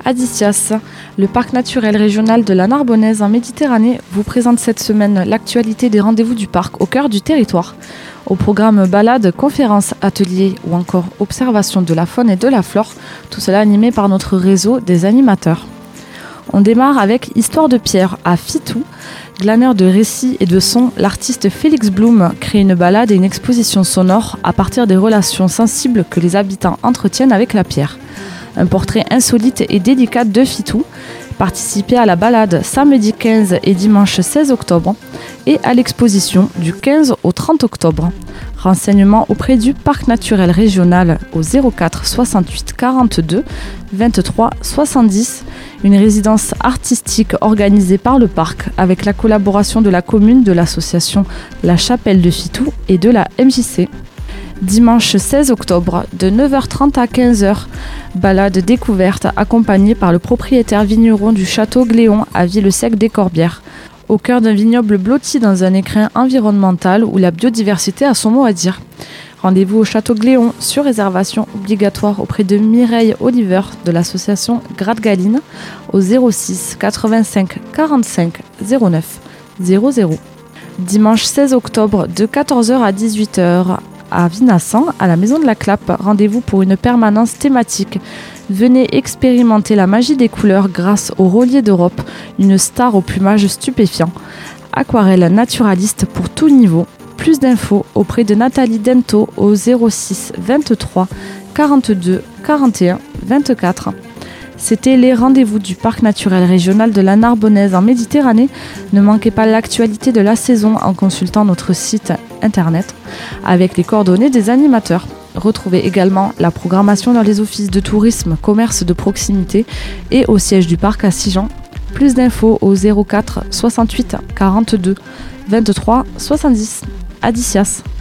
Adicias, le parc naturel régional de la Narbonnaise en Méditerranée, vous présente cette semaine l'actualité des rendez-vous du parc au cœur du territoire. Au programme balades, conférences, ateliers ou encore observation de la faune et de la flore, tout cela animé par notre réseau des animateurs. On démarre avec Histoire de Pierre à Fitou. Glaneur de récits et de sons, l'artiste Félix Blum crée une balade et une exposition sonore à partir des relations sensibles que les habitants entretiennent avec la pierre. Un portrait insolite et délicat de Fitou. Participez à la balade samedi 15 et dimanche 16 octobre et à l'exposition du 15 au 30 octobre. Renseignements auprès du parc naturel régional au 04 68 42 23 70. Une résidence artistique organisée par le parc avec la collaboration de la commune, de l'association La Chapelle de Fitou et de la MJC. Dimanche 16 octobre, de 9h30 à 15h, balade découverte accompagnée par le propriétaire vigneron du château Gléon à Villesec-des-Corbières. Au cœur d'un vignoble blotti dans un écrin environnemental où la biodiversité a son mot à dire. Rendez-vous au château Gléon sur réservation obligatoire auprès de Mireille Oliver de l'association Gratte-Galine au 06 85 45 09 00. Dimanche 16 octobre, de 14h à 18h, à Vinassan, à la Maison de la Clappe, rendez-vous pour une permanence thématique. Venez expérimenter la magie des couleurs grâce au Rollier d'Europe, une star au plumage stupéfiant. Aquarelle naturaliste pour tout niveau. Plus d'infos auprès de Nathalie Dento au 06 23 42 41 24. C'était les rendez-vous du parc naturel régional de la Narbonnaise en Méditerranée. Ne manquez pas l'actualité de la saison en consultant notre site internet avec les coordonnées des animateurs. Retrouvez également la programmation dans les offices de tourisme, commerce de proximité et au siège du parc à Sigean. Plus d'infos au 04 68 42 23 70. Adicias.